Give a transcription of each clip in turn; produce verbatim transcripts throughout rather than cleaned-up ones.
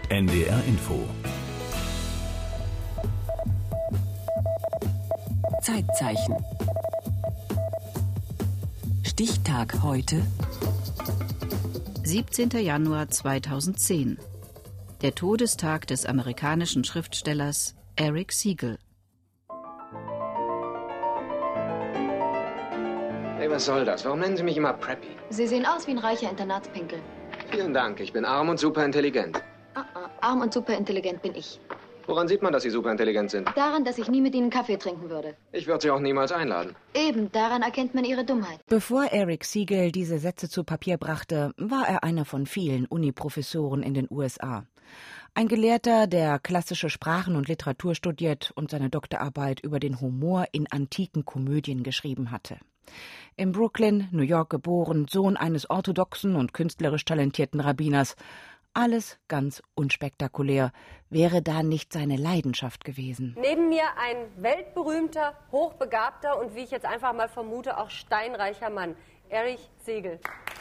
N D R Info. Zeitzeichen. Stichtag heute. siebzehnter Januar zweitausendzehn. Der Todestag des amerikanischen Schriftstellers Eric Segal. Hey, was soll das? Warum nennen Sie mich immer Preppy? Sie sehen aus wie ein reicher Internatspinkel. Vielen Dank, ich bin arm und superintelligent. Ah, ah, arm und superintelligent bin ich. Woran sieht man, dass Sie superintelligent sind? Daran, dass ich nie mit Ihnen Kaffee trinken würde. Ich würde Sie auch niemals einladen. Eben, daran erkennt man Ihre Dummheit. Bevor Eric Segal diese Sätze zu Papier brachte, war er einer von vielen Uni-Professoren in den U S A. Ein Gelehrter, der klassische Sprachen und Literatur studiert und seine Doktorarbeit über den Humor in antiken Komödien geschrieben hatte. In Brooklyn, New York geboren, Sohn eines orthodoxen und künstlerisch talentierten Rabbiners. Alles ganz unspektakulär, wäre da nicht seine Leidenschaft gewesen. Neben mir ein weltberühmter, hochbegabter und wie ich jetzt einfach mal vermute, auch steinreicher Mann, Eric Segal.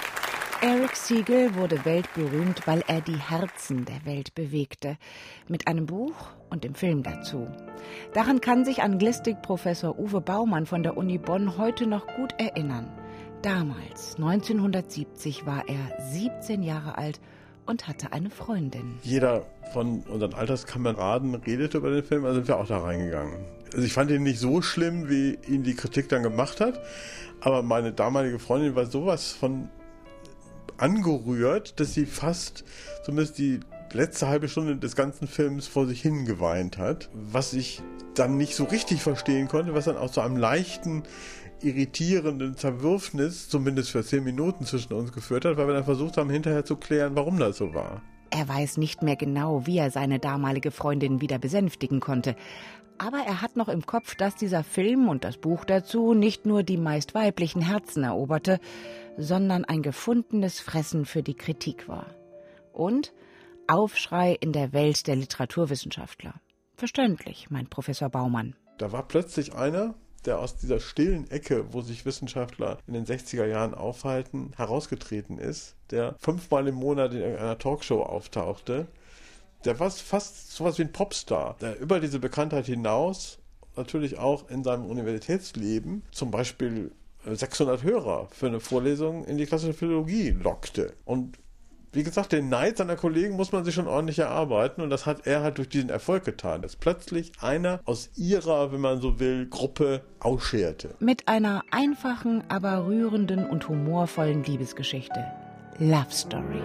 Eric Segal wurde weltberühmt, weil er die Herzen der Welt bewegte, mit einem Buch und dem Film dazu. Daran kann sich Anglistikprofessor Uwe Baumann von der Uni Bonn heute noch gut erinnern. Damals, neunzehnhundertsiebzig, war er siebzehn Jahre alt und hatte eine Freundin. Jeder von unseren Alterskameraden redete über den Film, also sind wir auch da reingegangen. Also ich fand ihn nicht so schlimm, wie ihn die Kritik dann gemacht hat, aber meine damalige Freundin war sowas von angerührt, dass sie fast, zumindest die letzte halbe Stunde des ganzen Films, vor sich hin geweint hat, was ich dann nicht so richtig verstehen konnte, was dann auch zu einem leichten, irritierenden Zerwürfnis, zumindest für zehn Minuten zwischen uns geführt hat, weil wir dann versucht haben, hinterher zu klären, warum das so war. Er weiß nicht mehr genau, wie er seine damalige Freundin wieder besänftigen konnte. Aber er hat noch im Kopf, dass dieser Film und das Buch dazu nicht nur die meist weiblichen Herzen eroberte, sondern ein gefundenes Fressen für die Kritik war. Und Aufschrei in der Welt der Literaturwissenschaftler. Verständlich, meint Professor Baumann. Da war plötzlich einer, der aus dieser stillen Ecke, wo sich Wissenschaftler in den sechziger Jahren aufhalten, herausgetreten ist, der fünfmal im Monat in einer Talkshow auftauchte. Der war fast sowas wie ein Popstar, der über diese Bekanntheit hinaus natürlich auch in seinem Universitätsleben zum Beispiel sechshundert Hörer für eine Vorlesung in die klassische Philologie lockte. Und wie gesagt, den Neid seiner Kollegen muss man sich schon ordentlich erarbeiten und das hat er halt durch diesen Erfolg getan, dass plötzlich einer aus ihrer, wenn man so will, Gruppe ausscherte. Mit einer einfachen, aber rührenden und humorvollen Liebesgeschichte. Love Story.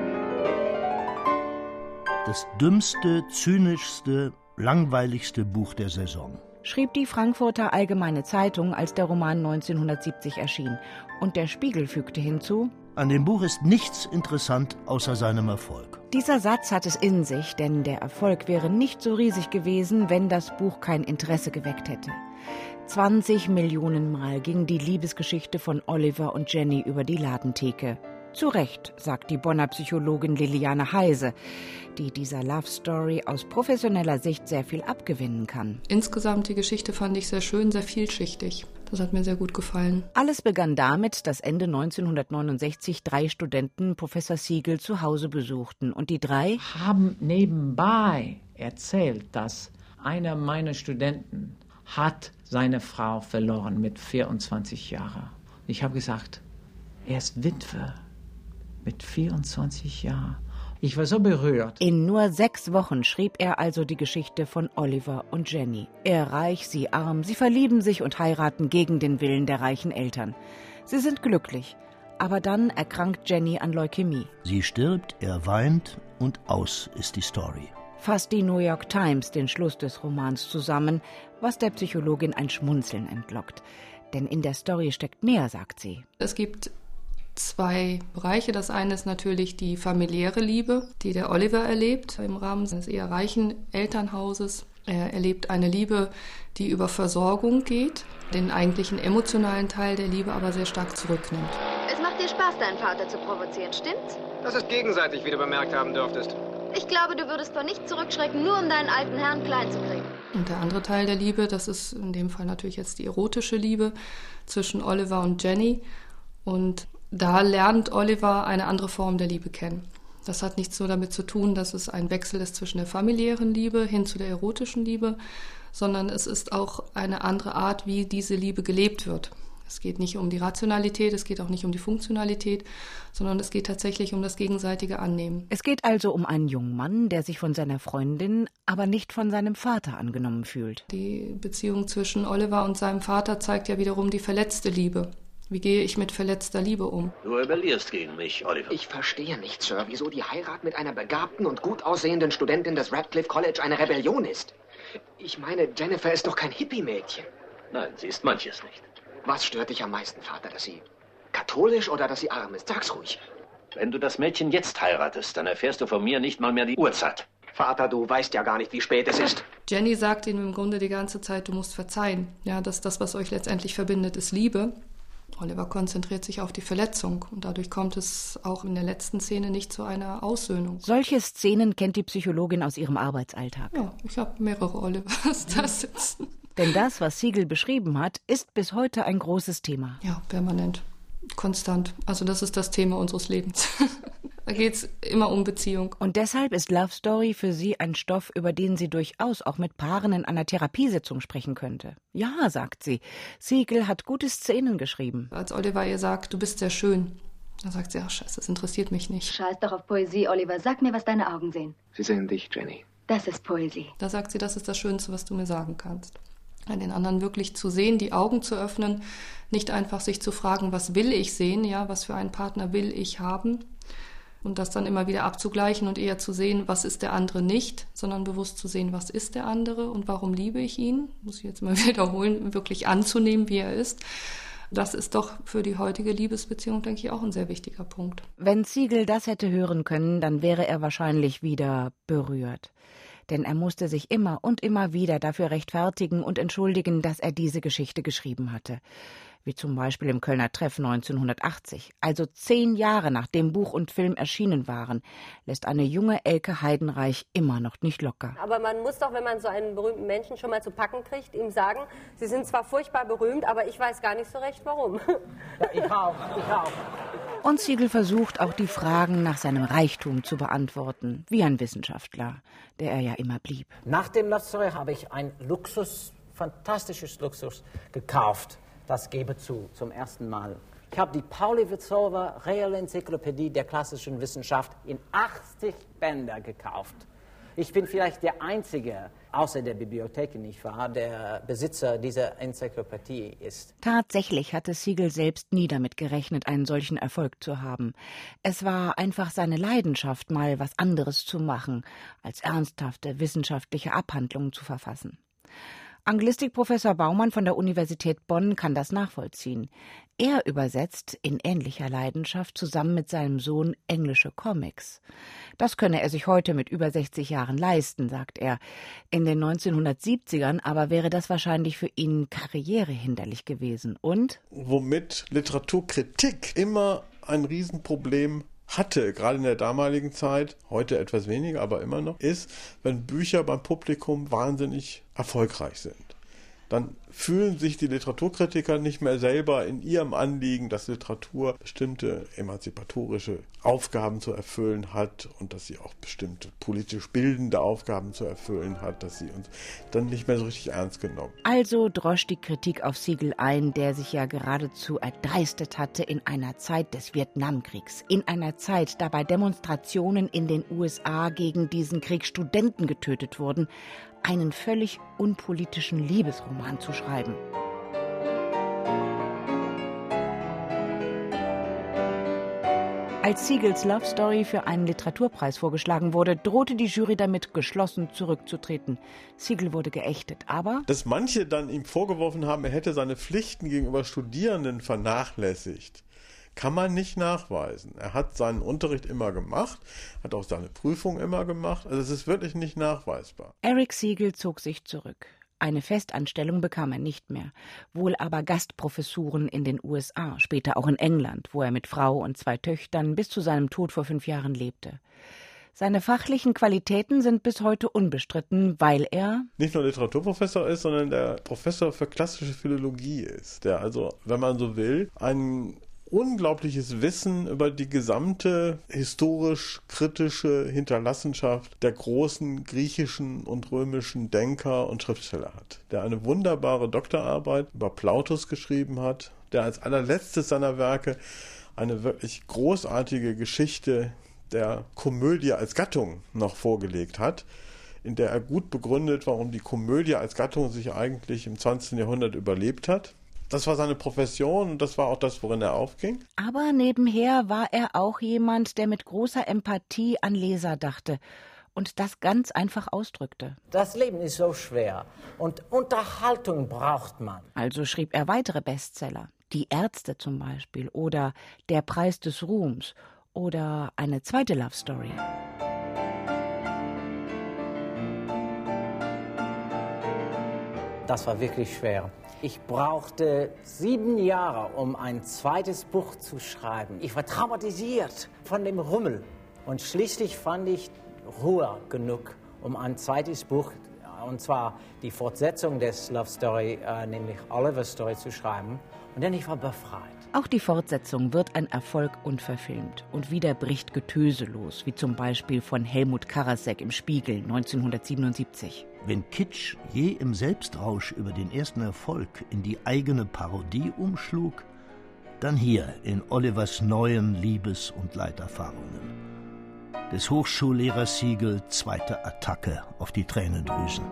Das dümmste, zynischste, langweiligste Buch der Saison, schrieb die Frankfurter Allgemeine Zeitung, als der Roman neunzehnhundertsiebzig erschien. Und der Spiegel fügte hinzu: An dem Buch ist nichts interessant außer seinem Erfolg. Dieser Satz hat es in sich, denn der Erfolg wäre nicht so riesig gewesen, wenn das Buch kein Interesse geweckt hätte. zwanzig Millionen Mal ging die Liebesgeschichte von Oliver und Jenny über die Ladentheke. Zu Recht, sagt die Bonner Psychologin Liliane Heise, die dieser Love Story aus professioneller Sicht sehr viel abgewinnen kann. Insgesamt die Geschichte fand ich sehr schön, sehr vielschichtig. Das hat mir sehr gut gefallen. Alles begann damit, dass Ende neunzehnhundertneunundsechzig drei Studenten Professor Segal zu Hause besuchten. Und die drei haben nebenbei erzählt, dass einer meiner Studenten hat seine Frau verloren mit vierundzwanzig Jahren. Ich habe gesagt, er ist Witwe. Mit vierundzwanzig Jahren. Ich war so berührt. In nur sechs Wochen schrieb er also die Geschichte von Oliver und Jenny. Er reich, sie arm, sie verlieben sich und heiraten gegen den Willen der reichen Eltern. Sie sind glücklich, aber dann erkrankt Jenny an Leukämie. Sie stirbt, er weint und aus ist die Story. Fasst die New York Times den Schluss des Romans zusammen, was der Psychologin ein Schmunzeln entlockt. Denn in der Story steckt mehr, sagt sie. Es gibt zwei Bereiche. Das eine ist natürlich die familiäre Liebe, die der Oliver erlebt im Rahmen seines eher reichen Elternhauses. Er erlebt eine Liebe, die über Versorgung geht, den eigentlichen emotionalen Teil der Liebe aber sehr stark zurücknimmt. Es macht dir Spaß, deinen Vater zu provozieren, stimmt's? Das ist gegenseitig, wie du bemerkt haben dürftest. Ich glaube, du würdest vor nichts zurückschrecken, nur um deinen alten Herrn klein zu kriegen. Und der andere Teil der Liebe, das ist in dem Fall natürlich jetzt die erotische Liebe zwischen Oliver und Jenny. Und da lernt Oliver eine andere Form der Liebe kennen. Das hat nichts so damit zu tun, dass es ein Wechsel ist zwischen der familiären Liebe hin zu der erotischen Liebe, sondern es ist auch eine andere Art, wie diese Liebe gelebt wird. Es geht nicht um die Rationalität, es geht auch nicht um die Funktionalität, sondern es geht tatsächlich um das gegenseitige Annehmen. Es geht also um einen jungen Mann, der sich von seiner Freundin, aber nicht von seinem Vater angenommen fühlt. Die Beziehung zwischen Oliver und seinem Vater zeigt ja wiederum die verletzte Liebe. Wie gehe ich mit verletzter Liebe um? Du rebellierst gegen mich, Oliver. Ich verstehe nicht, Sir, wieso die Heirat mit einer begabten und gut aussehenden Studentin des Radcliffe College eine Rebellion ist. Ich meine, Jennifer ist doch kein Hippie-Mädchen. Nein, sie ist manches nicht. Was stört dich am meisten, Vater, dass sie katholisch oder dass sie arm ist? Sag's ruhig. Wenn du das Mädchen jetzt heiratest, dann erfährst du von mir nicht mal mehr die Uhrzeit. Vater, du weißt ja gar nicht, wie spät es ist. Jenny sagt ihm im Grunde die ganze Zeit, du musst verzeihen. Ja, dass das, was euch letztendlich verbindet, ist Liebe. Oliver konzentriert sich auf die Verletzung und dadurch kommt es auch in der letzten Szene nicht zu einer Aussöhnung. Solche Szenen kennt die Psychologin aus ihrem Arbeitsalltag. Ja, ich habe mehrere Olivers da sitzen. Denn das, was Siegel beschrieben hat, ist bis heute ein großes Thema. Ja, permanent, konstant. Also das ist das Thema unseres Lebens. Da geht es immer um Beziehung. Und deshalb ist Love Story für sie ein Stoff, über den sie durchaus auch mit Paaren in einer Therapiesitzung sprechen könnte. Ja, sagt sie, Siegel hat gute Szenen geschrieben. Als Oliver ihr sagt, du bist sehr schön, da sagt sie, ach scheiße, das interessiert mich nicht. Scheiß doch auf Poesie, Oliver. Sag mir, was deine Augen sehen. Sie sehen dich, Jenny. Das ist Poesie. Da sagt sie, das ist das Schönste, was du mir sagen kannst. Den anderen wirklich zu sehen, die Augen zu öffnen, nicht einfach sich zu fragen, was will ich sehen, ja, was für einen Partner will ich haben und das dann immer wieder abzugleichen und eher zu sehen, was ist der andere nicht, sondern bewusst zu sehen, was ist der andere und warum liebe ich ihn, muss ich jetzt mal wiederholen, wirklich anzunehmen, wie er ist. Das ist doch für die heutige Liebesbeziehung, denke ich, auch ein sehr wichtiger Punkt. Wenn Siegel das hätte hören können, dann wäre er wahrscheinlich wieder berührt. Denn er musste sich immer und immer wieder dafür rechtfertigen und entschuldigen, dass er diese Geschichte geschrieben hatte. Wie zum Beispiel im Kölner Treff neunzehnhundertachtzig. Also zehn Jahre nachdem Buch und Film erschienen waren, lässt eine junge Elke Heidenreich immer noch nicht locker. Aber man muss doch, wenn man so einen berühmten Menschen schon mal zu packen kriegt, ihm sagen, Sie sind zwar furchtbar berühmt, aber ich weiß gar nicht so recht, warum. Ja, ich auch, ich auch. Und Siegel versucht auch die Fragen nach seinem Reichtum zu beantworten, wie ein Wissenschaftler, der er ja immer blieb. Nach dem Love Story habe ich ein Luxus, fantastisches Luxus gekauft. Das gebe zu, zum ersten Mal. Ich habe die Pauli-Witzowa Reelle Enzyklopädie der klassischen Wissenschaft in achtzig Bänder gekauft. Ich bin vielleicht der Einzige, außer der Bibliothek, nicht wahr, der Besitzer dieser Enzyklopädie ist. Tatsächlich hatte Siegel selbst nie damit gerechnet, einen solchen Erfolg zu haben. Es war einfach seine Leidenschaft, mal was anderes zu machen, als ernsthafte wissenschaftliche Abhandlungen zu verfassen. Anglistikprofessor Baumann von der Universität Bonn kann das nachvollziehen. Er übersetzt in ähnlicher Leidenschaft zusammen mit seinem Sohn englische Comics. Das könne er sich heute mit über sechzig Jahren leisten, sagt er. In den neunzehnhundertsiebzigern aber wäre das wahrscheinlich für ihn karrierehinderlich gewesen. Und? Womit Literaturkritik immer ein Riesenproblem hatte, gerade in der damaligen Zeit, heute etwas weniger, aber immer noch, ist, wenn Bücher beim Publikum wahnsinnig erfolgreich sind. Dann fühlen sich die Literaturkritiker nicht mehr selber in ihrem Anliegen, dass Literatur bestimmte emanzipatorische Aufgaben zu erfüllen hat und dass sie auch bestimmte politisch bildende Aufgaben zu erfüllen hat, dass sie uns dann nicht mehr so richtig ernst genommen. Also drosch die Kritik auf Siegel ein, der sich ja geradezu erdreistet hatte in einer Zeit des Vietnamkriegs. In einer Zeit, da bei Demonstrationen in den U S A gegen diesen Krieg Studenten getötet wurden, einen völlig unpolitischen Liebesroman zu schreiben. Als Siegels Love Story für einen Literaturpreis vorgeschlagen wurde, drohte die Jury damit, geschlossen zurückzutreten. Siegel wurde geächtet, aber... Dass manche dann ihm vorgeworfen haben, er hätte seine Pflichten gegenüber Studierenden vernachlässigt, kann man nicht nachweisen. Er hat seinen Unterricht immer gemacht, hat auch seine Prüfung immer gemacht. Also es ist wirklich nicht nachweisbar. Eric Siegel zog sich zurück. Eine Festanstellung bekam er nicht mehr, wohl aber Gastprofessuren in den U S A, später auch in England, wo er mit Frau und zwei Töchtern bis zu seinem Tod vor fünf Jahren lebte. Seine fachlichen Qualitäten sind bis heute unbestritten, weil er nicht nur Literaturprofessor ist, sondern der Professor für klassische Philologie ist, der also, wenn man so will, einen unglaubliches Wissen über die gesamte historisch-kritische Hinterlassenschaft der großen griechischen und römischen Denker und Schriftsteller hat. Der eine wunderbare Doktorarbeit über Plautus geschrieben hat, der als allerletztes seiner Werke eine wirklich großartige Geschichte der Komödie als Gattung noch vorgelegt hat, in der er gut begründet, warum die Komödie als Gattung sich eigentlich im zwanzigsten Jahrhundert überlebt hat. Das war seine Profession und das war auch das, worin er aufging. Aber nebenher war er auch jemand, der mit großer Empathie an Leser dachte und das ganz einfach ausdrückte. Das Leben ist so schwer und Unterhaltung braucht man. Also schrieb er weitere Bestseller. Die Ärzte zum Beispiel oder Der Preis des Ruhms oder eine zweite Love Story. Das war wirklich schwer. Ich brauchte sieben Jahre, um ein zweites Buch zu schreiben. Ich war traumatisiert von dem Rummel. Und schließlich fand ich Ruhe genug, um ein zweites Buch, und zwar die Fortsetzung des Love Story, äh, nämlich Oliver Story, zu schreiben. Und dann ich war befreit. Auch die Fortsetzung wird ein Erfolg und verfilmt. Und wieder bricht Getöse los, wie zum Beispiel von Helmut Karasek im Spiegel neunzehnhundertsiebenundsiebzig. Wenn Kitsch je im Selbstrausch über den ersten Erfolg in die eigene Parodie umschlug, dann hier in Olivers neuen Liebes- und Leiterfahrungen. Des Hochschullehrers Siegel zweite Attacke auf die Tränendrüsen.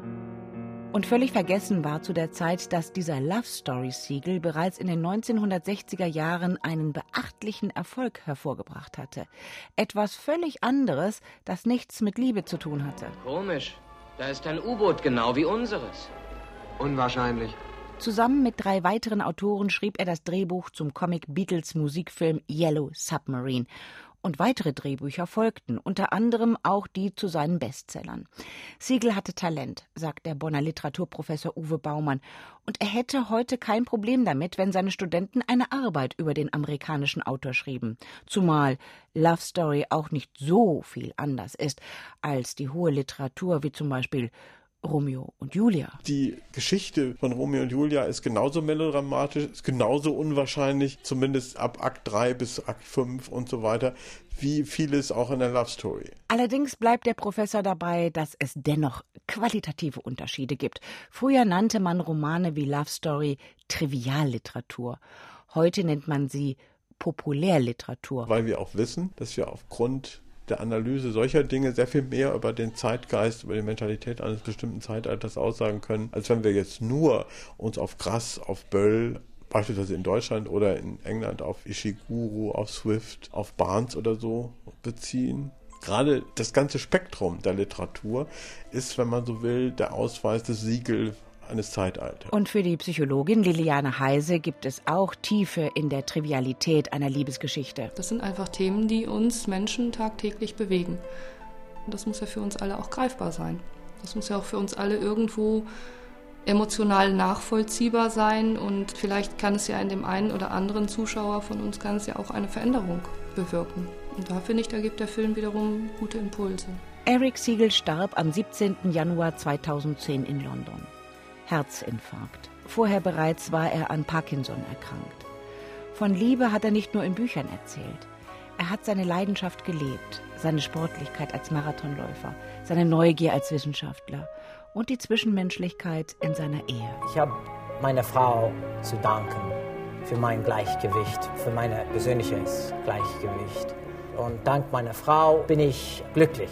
Und völlig vergessen war zu der Zeit, dass dieser Love Story Siegel bereits in den neunzehnhundertsechziger Jahren einen beachtlichen Erfolg hervorgebracht hatte. Etwas völlig anderes, das nichts mit Liebe zu tun hatte. Komisch, da ist ein U-Boot genau wie unseres. Unwahrscheinlich. Zusammen mit drei weiteren Autoren schrieb er das Drehbuch zum Comic-Beatles-Musikfilm Yellow Submarine. Und weitere Drehbücher folgten, unter anderem auch die zu seinen Bestsellern. Siegel hatte Talent, sagt der Bonner Literaturprofessor Uwe Baumann. Und er hätte heute kein Problem damit, wenn seine Studenten eine Arbeit über den amerikanischen Autor schrieben. Zumal Love Story auch nicht so viel anders ist als die hohe Literatur, wie zum Beispiel Romeo und Julia. Die Geschichte von Romeo und Julia ist genauso melodramatisch, ist genauso unwahrscheinlich, zumindest ab Akt drei bis Akt fünf und so weiter, wie vieles auch in der Love Story. Allerdings bleibt der Professor dabei, dass es dennoch qualitative Unterschiede gibt. Früher nannte man Romane wie Love Story Trivialliteratur. Heute nennt man sie Populärliteratur. Weil wir auch wissen, dass wir aufgrund der Analyse solcher Dinge sehr viel mehr über den Zeitgeist, über die Mentalität eines bestimmten Zeitalters aussagen können, als wenn wir jetzt nur uns auf Grass, auf Böll, beispielsweise in Deutschland oder in England auf Ishiguro, auf Swift, auf Barnes oder so beziehen. Gerade das ganze Spektrum der Literatur ist, wenn man so will, der Ausweis des Siegel eines Zeitalters. Und für die Psychologin Liliane Heise gibt es auch Tiefe in der Trivialität einer Liebesgeschichte. Das sind einfach Themen, die uns Menschen tagtäglich bewegen. Und das muss ja für uns alle auch greifbar sein. Das muss ja auch für uns alle irgendwo emotional nachvollziehbar sein. Und vielleicht kann es ja in dem einen oder anderen Zuschauer von uns kann es ja auch eine Veränderung bewirken. Und da finde ich, da gibt der Film wiederum gute Impulse. Eric Siegel starb am siebzehnten Januar zweitausendzehn in London. Herzinfarkt. Vorher bereits war er an Parkinson erkrankt. Von Liebe hat er nicht nur in Büchern erzählt. Er hat seine Leidenschaft gelebt, seine Sportlichkeit als Marathonläufer, seine Neugier als Wissenschaftler und die Zwischenmenschlichkeit in seiner Ehe. Ich habe meiner Frau zu danken für mein Gleichgewicht, für mein persönliches Gleichgewicht. Und dank meiner Frau bin ich glücklich.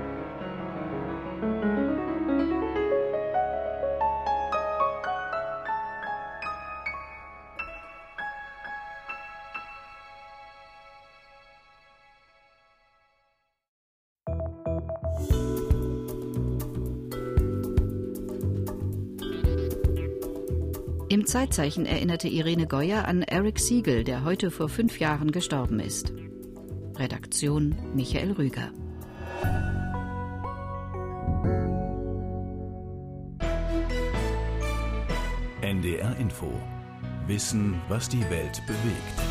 Im Zeitzeichen erinnerte Irene Goyer an Eric Siegel, der heute vor fünf Jahren gestorben ist. Redaktion Michael Rüger. N D R Info. Wissen, was die Welt bewegt.